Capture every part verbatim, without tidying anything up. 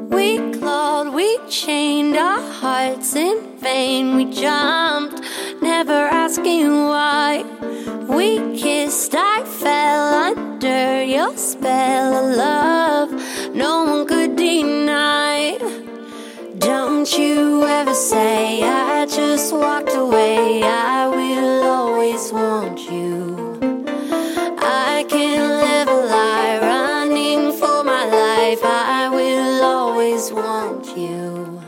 We clawed, we chained our hearts in vain. We jumped, never asking why. We kissed, I fell under your spell of love no one could deny. Don't you ever say I just walked away. I will always want you. I can't live a lie, running for my life. I will always want you.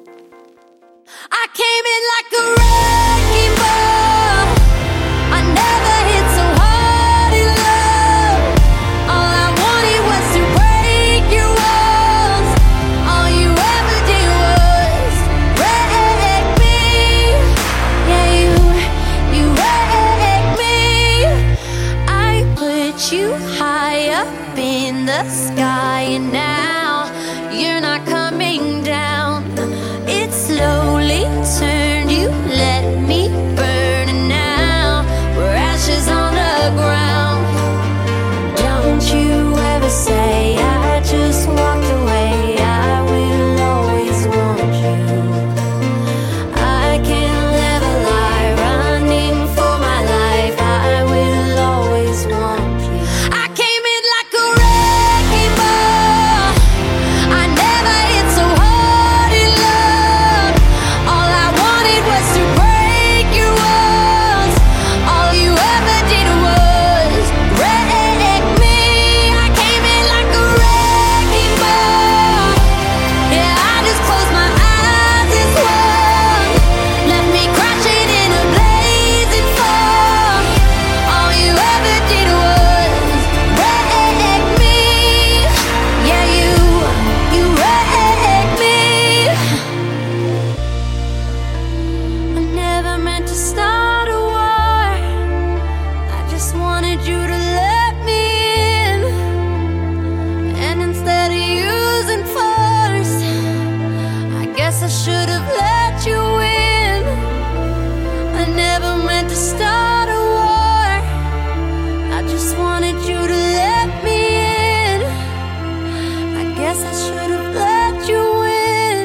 I came in like a wrecking ball. I never hit so hard in love. All I wanted was to break your walls. All you ever did was wreck me. Yeah, you, you wrecked me. I put you high up in the sky, and now you're not coming down. It slowly turned, you let me burn, and now we're ashes on the ground. Don't you ever say I just walked away. I will always want you. I can't live a lie, running for my life. I will always want you. I came in like a wrecking ball. I never hit so hard in love. All I wanted was to break your walls. All you ever did was wreck me. I came in like a wrecking ball. Yeah, I just closed my eyes and swung. Left me crashing in a blazing fall. All you ever did was wreck me. Yeah, you, you wrecked me. I never meant to start a war. I just wanted you to let me in. And instead of using force, I guess I should have let you in. I never meant to start a war. I just wanted you to let me in. I guess I should have let you in.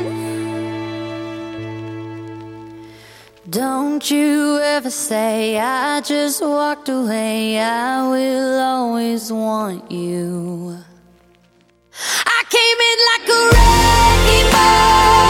Don't you ever say I just walked away. I will always want you. I came in like a wrecking ball.